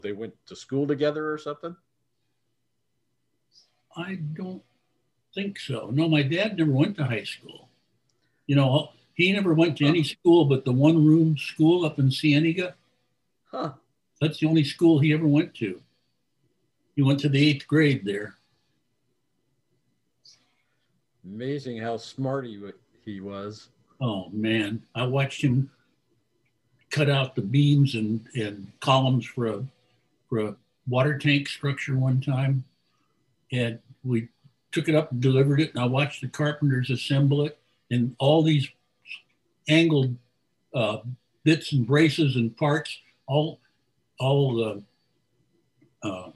They went to school together or something? I don't think so. No, my dad never went to high school. You know, he never went to Huh. any school but the one room school up in Cienega. Huh. That's the only school he ever went to. He went to the eighth grade there. Amazing how smart he was. Oh man, I watched him cut out the beams and columns for a water tank structure one time, and we took it up and delivered it. And I watched the carpenters assemble it, and all these angled uh, bits and braces and parts, all uh,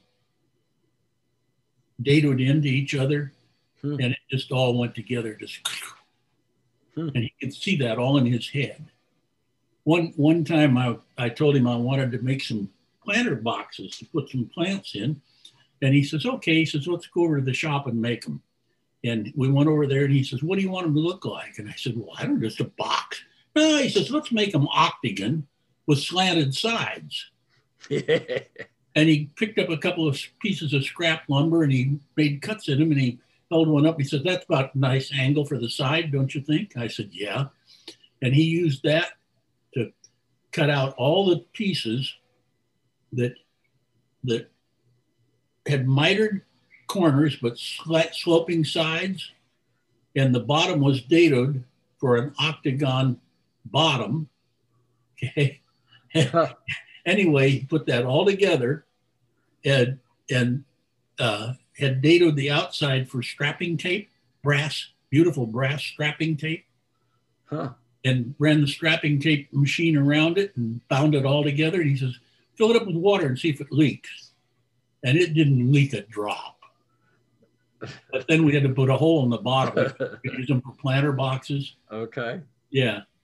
dadoed into each other, Hmm. and it just all went together. Just Hmm. and he could see that all in his head. One time I told him I wanted to make some planter boxes to put some plants in, and he says, "Okay." He says, "Let's go over to the shop and make them." And we went over there, and he says, "What do you want them to look like?" And I said, "Well, I don't know, just a box." No, he says, "Let's make them octagon with slanted sides." And he picked up a couple of pieces of scrap lumber and he made cuts in them and he held one up. He said, "That's about a nice angle for the side, don't you think?" I said, "Yeah." And he used that to cut out all the pieces that that had mitered corners but sloping sides, and the bottom was dadoed for an octagon bottom. Okay. Anyway, he put that all together and had dadoed the outside for strapping tape, beautiful brass strapping tape, Huh. and ran the strapping tape machine around it and bound it all together. And he says, "Fill it up with water and see if it leaks." And it didn't leak a drop. But then we had to put a hole in the bottom. We could use them for planter boxes. Okay. Yeah.